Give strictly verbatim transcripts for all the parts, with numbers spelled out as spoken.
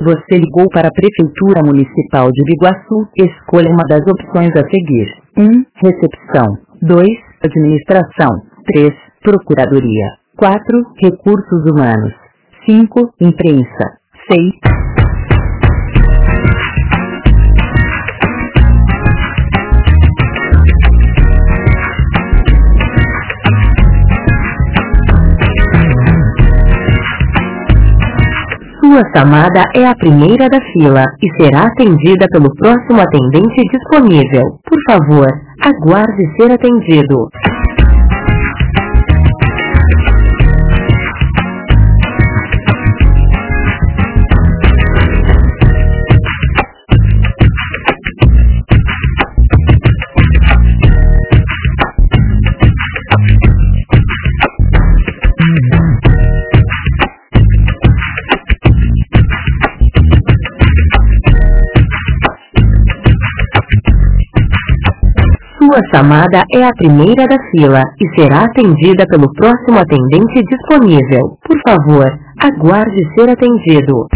Você ligou para a Prefeitura Municipal de Biguaçu. Escolha uma das opções a seguir. um. Recepção. dois. Administração. três. Procuradoria. quatro. Recursos Humanos. cinco. Imprensa. seis. Sua chamada é a primeira da fila e será atendida pelo próximo atendente disponível. Por favor, aguarde ser atendido. Sua chamada é a primeira da fila e será atendida pelo próximo atendente disponível. Por favor, aguarde ser atendido.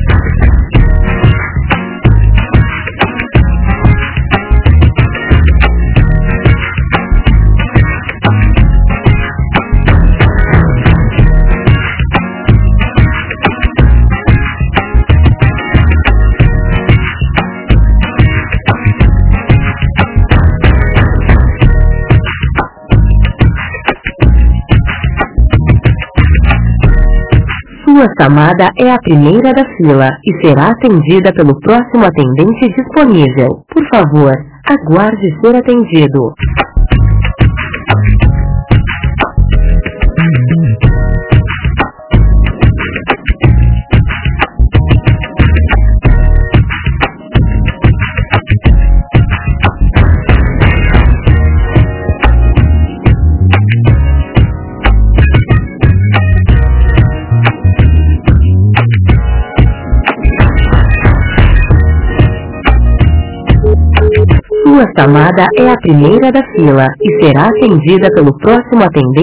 Sua chamada é a primeira da fila e será atendida pelo próximo atendente disponível. Por favor, aguarde ser atendido. Sua chamada é a primeira da fila e será atendida pelo próximo atendente